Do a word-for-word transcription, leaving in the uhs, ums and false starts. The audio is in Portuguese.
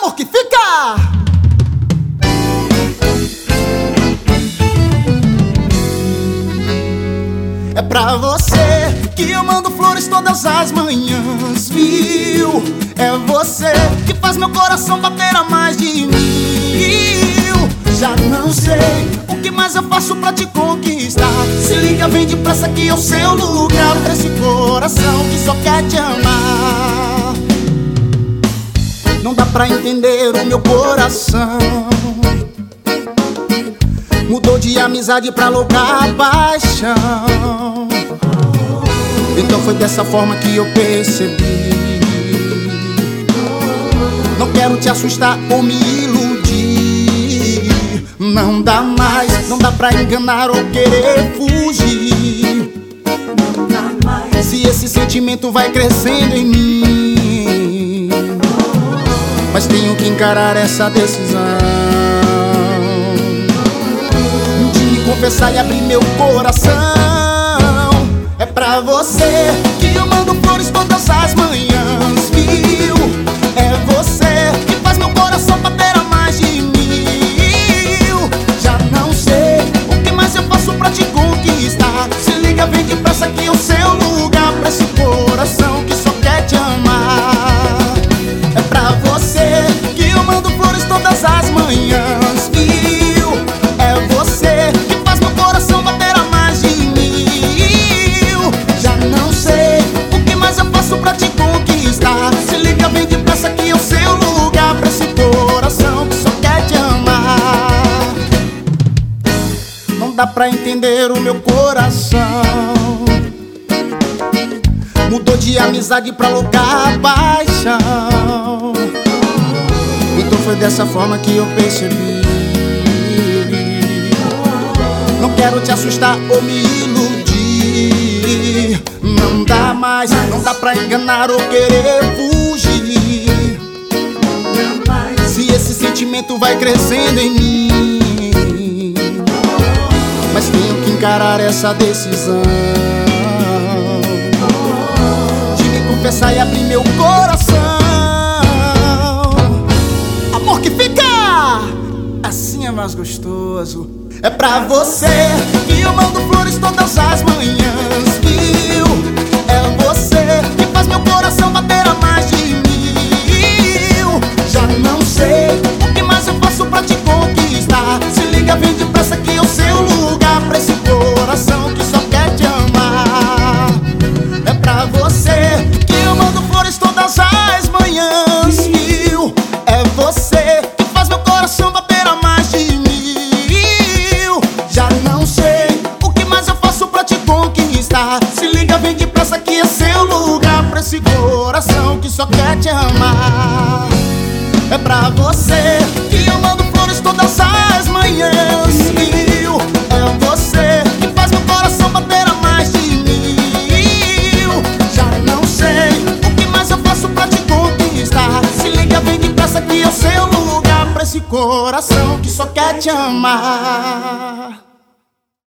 Amor que fica! É pra você que eu mando flores todas as manhãs, viu? É você que faz meu coração bater a mais de mil. Já não sei o que mais eu faço pra te conquistar. Se liga, vem depressa que é o seu lugar, pra esse coração que só quer te amar. Não dá pra entender o meu coração, mudou de amizade pra louca paixão. Então foi dessa forma que eu percebi. Não quero te assustar ou me iludir. Não dá mais, não dá pra enganar ou querer fugir. Não dá mais. Se esse sentimento vai crescendo em mim, mas tenho que encarar essa decisão de me confessar e abrir meu coração. É pra você que eu mando flores todas as manhãs, viu? É você que faz meu coração bater a mais de mil. Já não sei o que mais eu faço pra te conquistar. Se liga, vem depressa que é o seu lugar, pra esse coração que só quer te amar. É pra você que eu mando flores todas as manhãs, viu? É você que faz meu coração bater a mais de mil. Já não sei o que mais eu faço pra te conquistar. Se liga, vem depressa que é o seu lugar, pra esse coração que só quer te amar. Não dá pra entender o meu coração, mudou de amizade pra louca paixão. Então foi dessa forma que eu percebi. Não quero te assustar ou me iludir. Não dá mais, não dá pra enganar ou querer fugir. Se esse sentimento vai crescendo em mim, mas tenho que encarar essa decisão de me confessar e abrir meu coração. Amor que fica! Assim é mais gostoso. É pra você que eu mando flores todas as manhãs, viu? É você que faz meu coração bater a mais de mil. Já não sei o que mais eu faço pra te conquistar. Se liga, vem depressa que é o seu lugar, pra esse coração que só quer te amar. É pra você que eu mando flores todas as manhãs, viu? É você que faz meu coração bater a mais de mil. Já não sei o que mais eu faço pra te conquistar. Se liga, vem depressa que é seu lugar, pra esse coração que só quer te amar. É pra você que eu mando flores todas as manhãs, viu? É você que faz meu coração bater a mais de mil. Já não sei o que mais eu faço pra te conquistar. Se liga, vem depressa que é o seu lugar, pra esse coração que só quer te amar.